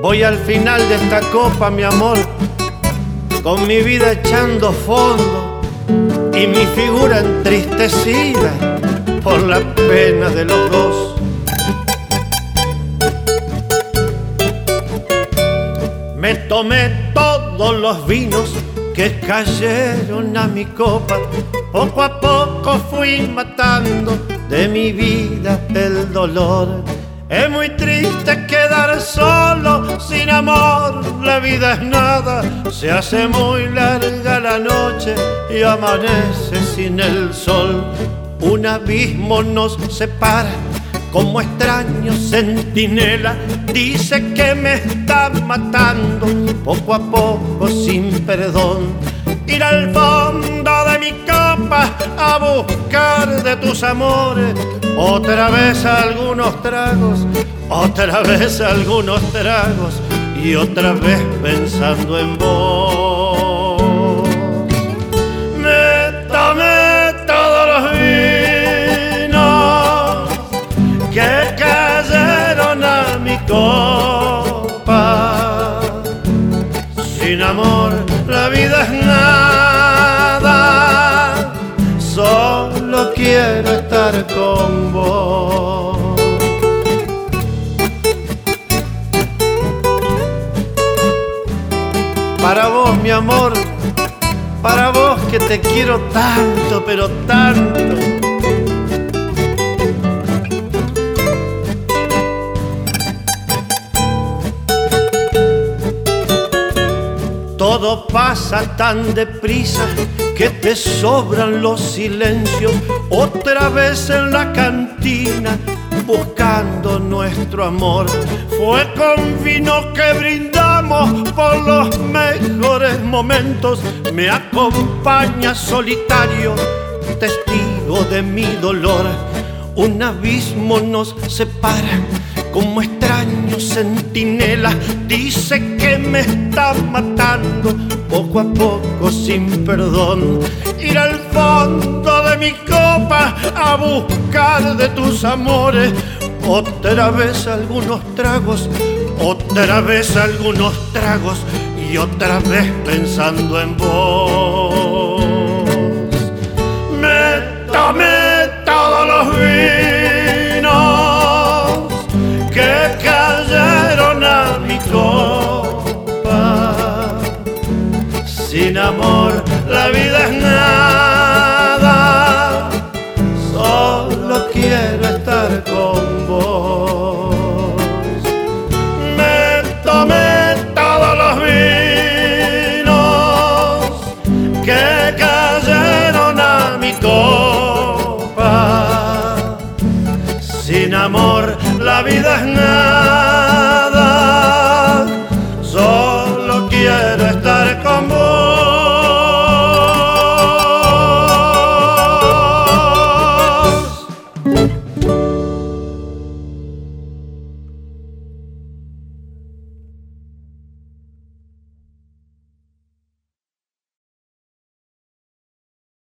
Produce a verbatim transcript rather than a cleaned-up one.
Voy al final de esta copa, mi amor, con mi vida echando fondo y mi figura entristecida por la pena de los dos. Me tomé todos los vinos que cayeron a mi copa, poco a poco fui matando de mi vida el dolor. Es muy triste quedar solo, sin amor, la vida es nada. Se hace muy larga la noche y amanece sin el sol. Un abismo nos separa, como extraño centinela. Dice que me está matando, poco a poco, sin perdón. Ir al fondo de mi copa a buscar de tus amores otra vez algunos tragos, otra vez algunos tragos y otra vez pensando en vos. Me tomé todos los vinos que cayeron a mi copa. Sin amor la vida es nada, solo quiero estar con vos. Para vos, mi amor, para vos que te quiero tanto, pero tanto. Todo pasa tan deprisa que te sobran los silencios. Otra vez en la cantina buscando nuestro amor. Fue con vino que brindamos por los mejores momentos. Me acompaña solitario, testigo de mi dolor. Un abismo nos separa, como extraño centinela. Dice que me está matando, poco a poco, sin perdón. Ir al fondo de mi copa a buscar de tus amores otra vez algunos tragos, otra vez algunos tragos y otra vez pensando en vos. Me tomé todos los vinos que cayeron a mi copa. Sin amor la vida es nada, solo quiero estar con vos. Me tomé todos los vinos que cayeron a mi copa. Sin amor la vida es nada,